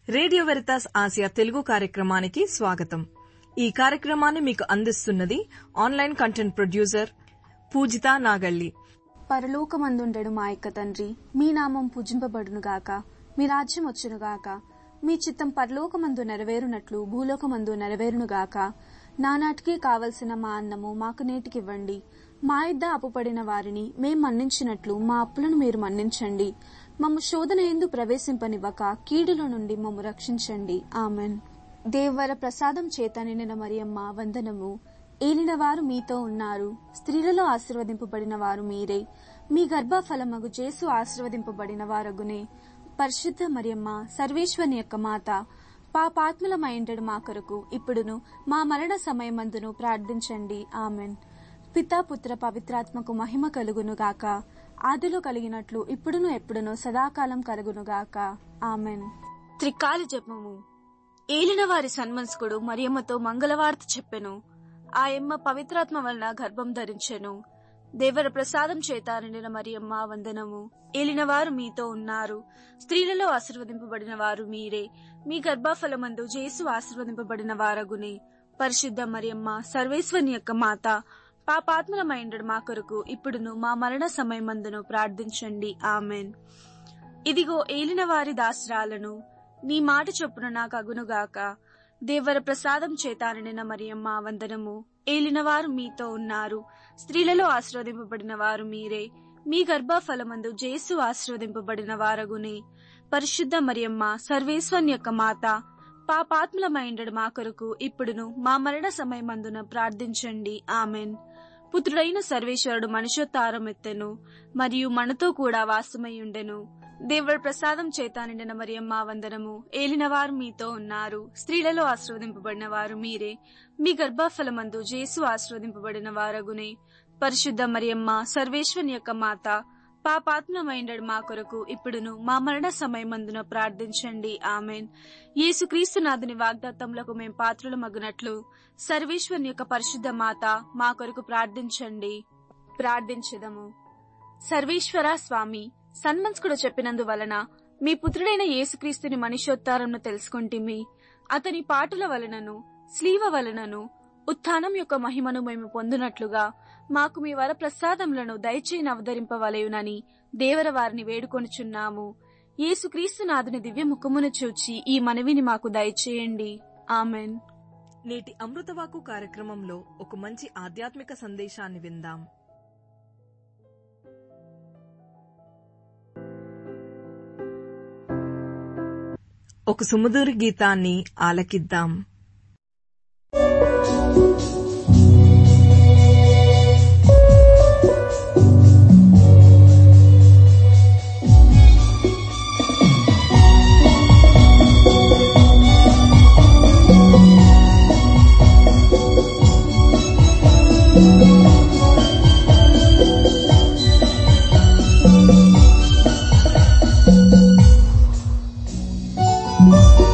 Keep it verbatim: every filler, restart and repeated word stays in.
Radio Veritas Asia Telugu కార్యక్రమానికి స్వాగతం. ఈ కార్యక్రమాన్ని మీకు అందిస్తున్నది online content producer Poojitha Nagalli. పరలోకమందుండెడు మా యొక్క తండ్రి, మీ నామం పూజింపబడునుగాక, మీ రాజ్యం వచ్చునుగాక, మీ చిత్తం పరలోకమందు నెరవేరునట్లు భూలోకమందు నెరవేరునుగాక. నానాటికి కావలసిన మా అన్నము మాకు నేటికివ్వండి. మా ఇద్ద అప్పుపడిన వారిని మేం మన్నించినట్లు మా అప్పులను మీరు మన్నించండి. మమ్ము శోధన యందు ప్రవేశింపనివ్వక కీడుల నుండి మమ్ము రక్షించండి. ఆమెన్. దేవర ప్రసాదం చేత నిండిన మరియమ్మ వందనము. ఏలినవారు మీతో ఉన్నారు, స్త్రీలలో ఆశీర్వదింపబడిన వారు మీరే. మీ గర్భఫలమగు జేసు ఆశీర్వదింపబడిన వారగునే. పరిశుద్ధ మరియమ్మ, సర్వేశ్వరుని యొక్క మాత, పాపాత్ములమైండెడు మా కొరకు ఇప్పుడును మా మరణ సమయమందును ప్రార్థించండి. ఆమెన్. పితా పుత్ర పవిత్రాత్మకు మహిమ కలుగునుగాక, ఆదిలో కలిగినట్లు ఇప్పుడును ఎప్పుడును సదాకాలం కలుగునుగాక. ఆమెన్. త్రికాల జపము. ఏలిన వారి సన్మనస్కుడు మరియమ్మతో మంగళవార్త చెప్పెను. ఆయమ్మ పవిత్రాత్మ వలన గర్భం ధరించెను. దేవర ప్రసాదం చేత నిండిన మరియమ్మ వందనము. ఏలినవారు మీతో ఉన్నారు, స్త్రీలలో ఆశీర్వదింపబడిన వారు మీరే. మీ గర్భఫలమందు జేసు ఆశీర్వదింపబడిన వారగునే. పరిశుద్ధ మరియమ్మ, సర్వేశ్వరుని యొక్క మాత, పాపాత్ములమైండెడు మా కొరకు ఇప్పుడును మా మరణ సమయమందును ప్రార్థించండి. ఆమెన్. ఇదిగో ఏలిన వారి దాసరాలను, నీ మాట చొప్పున నాకు అగునుగాక. దేవర ప్రసాదం చేత నిండిన మరియమ్మ వందనము. ఏలినవారు మీతో ఉన్నారు, స్త్రీలలో ఆశీర్వదింపబడిన వారు మీరే. మీ గర్భఫలమందు జేసు ఆశీర్వదింపబడిన వారగునే. పరిశుద్ధ మరియమ్మ, సర్వేశ్వరుని యొక్క మాత, పాపాత్ములమైండెడు మా కొరకు ఇప్పుడును మా మరణ సమయమందున ప్రార్థించండి. ఆమెన్. పుత్రుడైన సర్వేశ్వరుడు మనుష్యోత్తారం ఎత్తెను, మరియు మనతో కూడా వాసమయ్యుండెను. దేవుడి ప్రసాదం చేత నిండిన మరియమ్మ వందనము. ఏలినవారు మీతో ఉన్నారు, స్త్రీలలో ఆశీర్వదింపబడిన వారు మీరే. మీ గర్భఫలమందు జేసు ఆశీర్వదింపబడిన వారగునే. పరిశుద్ధ మరియమ్మ, సర్వేశ్వరుని యొక్క మాత, పాపాత్మమైండెడు మా కొరకు ఇప్పుడును మా మరణ సమయమందున ప్రార్థించండి. ఆమెన్. యేసుక్రీస్తు నాథుని వాగ్దాత్తములకు మేం పాత్రులు మగునట్లు సర్వేశ్వరుని యొక్క పరిశుద్ధ మాత మా కొరకు ప్రార్థించండి. ప్రార్థించెదము. సర్వేశ్వర స్వామి, సన్మనస్కుడు చెప్పినందువలన మీ పుత్రుడైన యేసుక్రీస్తుని మనుష్యోత్తారంను తెలుసుకుంటిమి. అతని పాటుల వలనను స్లీవ వలనను ఉత్థానం యొక్క మహిమను మేము పొందునట్లుగా మాకు మీ వర ప్రసాదములను దయచేయని అవతరింపవలయునని దేవర వారిని వేడుకొనుచున్నాము. యేసుక్రీస్తు నాథుని దివ్య ముఖమును చూచి ఈ మనవిని మాకు దయచేయండి. ఆమెన్. నేటి అమృతవాకు కార్యక్రమంలో ఒక మంచి ఆధ్యాత్మిక సందేశాన్ని విందాం. ఒక సుమధుర గీతాన్ని ఆలకిద్దాం. Thank you.